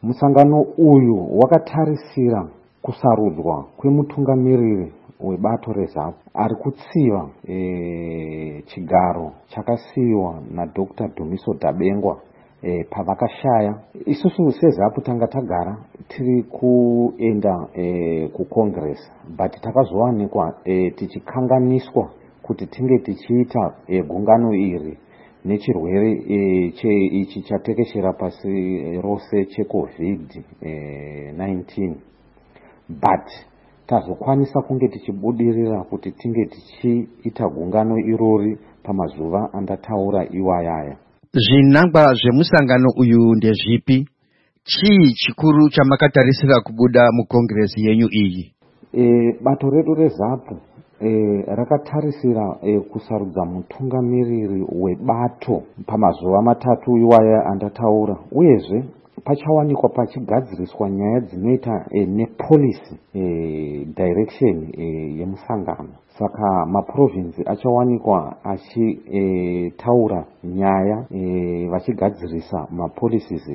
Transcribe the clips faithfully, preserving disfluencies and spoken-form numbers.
Musangano uyu wakatarisira kusarudzwa kwemutungamiriri webato reZAPU ari kutsiva e, chigaro chakasiyiwa naDr Dumiso Dabengwa e, pavakashaya. Isusu seZAPU tanga tagara tiri kuenda e, kuCongress, but takazowanikwa e, tichikanganiswa kuti tinge tichiita e, gungano iri nechirwere e, che ichi chatekeshera pasi rose cheCovid nineteen, but tazokwanisa kunge tichibudirira kuti tinge tichiita gungano irori pamazuva andataura iwayaya. Zvinangwa zvemusangano uyu ndezvipi? Chii chikuru chamakatarisira kubuda mukongresi yenyu iyi? E, bato redu reZAPU e, rakatarisira e, kusarudza mutungamiriri webato pamazuva matatu iwaya andataura, uyezve pachawanikwa pachigadziriswa nyaya dzinoita e, nepolicy e, direction e, yemusangano. Saka maprovinsi achawanikwa achitaura e, nyaya e, vachigadzirisa mapolicies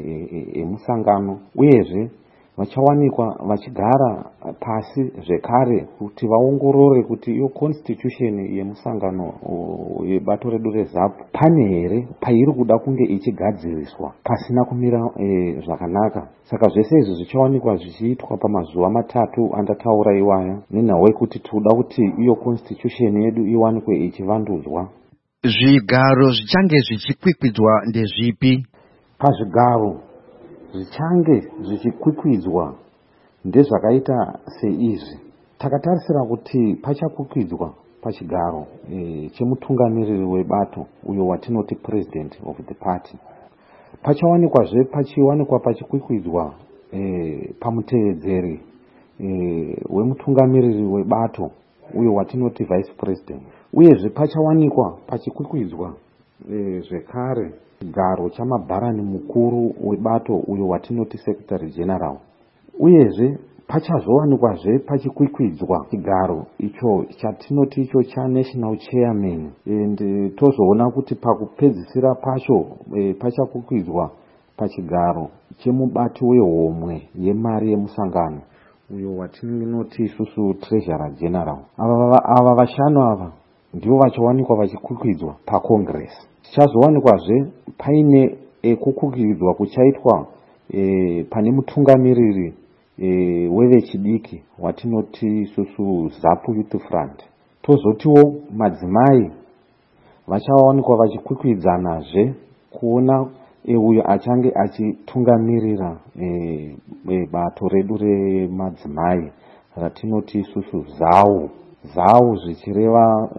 emusangano e, e, uyezve vachawanikwa vachigara pasi zvekare kuti vaongorore kuti iyo constitution yemusangano yebato redu reZAPU pane here pairi kuda kunge ichigadziriswa pasina kumira e, zvakanaka. Saka zvese izvi zvichawanikwa zvichiitwa pamazuva matatu andataura iwaya, nenhau yekuti tinoda kuti iyo constitution yedu iwanikwe ichivandudzwa. Zvigaro zvichange zvichikwikwidzwa ndezvipi? Pazvigaro zvichange zvichikwikwidzwa ndezvakaita seizvi. Takatarisira kuti pachakwikwidzwa pachigaro e, chemutungamiriri webato uyo watinoti president of the party. Pachawanikwazve pachiwanikwa pachikwikwidzwa e, pamutevedzeri e, wemutungamiriri webato uyo watinoti vice president. Uyezve pachawanikwa pachikwikwidzwa e, zvekare chigaro chamabharani mukuru webato uyo watinoti secretary general. Uyezve pachazowanikwazve pachikwikwidzwa chigaro icho chatinoti icho chaNational Chairman, and tozoona kuti pakupedzisira pacho e, pachakwikwidzwa pachigaro chemubati wehomwe yemari yemusangano uyo watinoti isusu treasurer general. Ava, ava vashanu ava ndivo vachawanikwa vachikwikwidzwa paCongress. Chichazowanikwazve paine e, kukwikwidzwa kuchaitwa e, pane mutungamiriri e, wevechidiki watinoti isusu ZAPU Youth Front. Tozotiwo madzimai vachawanikwa vachikwikwidzanazve kuona e, uyo achange achitungamirira e, e, bato redu remadzimai ratinoti isusu ZAU. ZAU zvichireva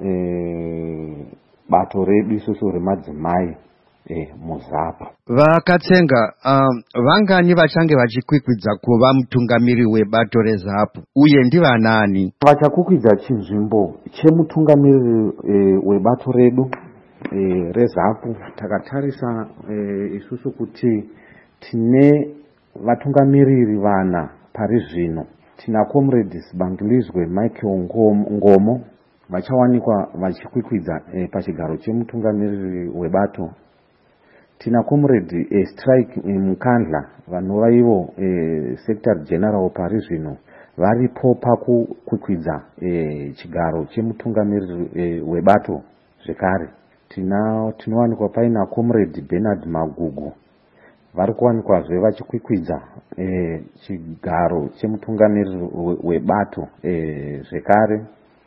e, bato redu isusu remadzimai e, muZAPU. Vakatsenga, um, vangani vachange vachikwikwidzwa kuva mutungamiri webato reZAPU uye ndivanani? Vachakwikwidzwa chinzvimbo chemutungamiriri e, webato redu e, reZAPU. Takatarisa e, isusu kuti tine vatungamiriri vana pari zvino. Tina comrades Bangilizwe Michael Ngomo vachawanikwa vachikwikwidza e, pachigaro chemutungamiriri webato. Tina comrade e, Strike e, Mukandla vanova ivo e, secretary general pari zvino varipo pakukwikwidza e, chigaro chemutungamiriri e, webato zvekare. Tina tinowanikwa paina comrade Bernard Magugu vari kuwanikwazve vachikwikwidza e, chigaro chemutungamiriri webato e, zvekare.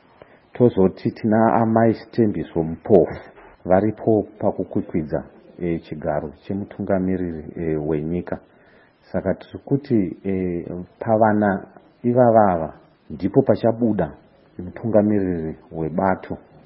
Tozoti tina amai Sitembiso Mupofu varipo pakukwikwidza e, chigaro chemutungamiriri e, wenyika. Saka tiri kuti e, pavana ivavava ndipo pachabuda mutungamiriri webato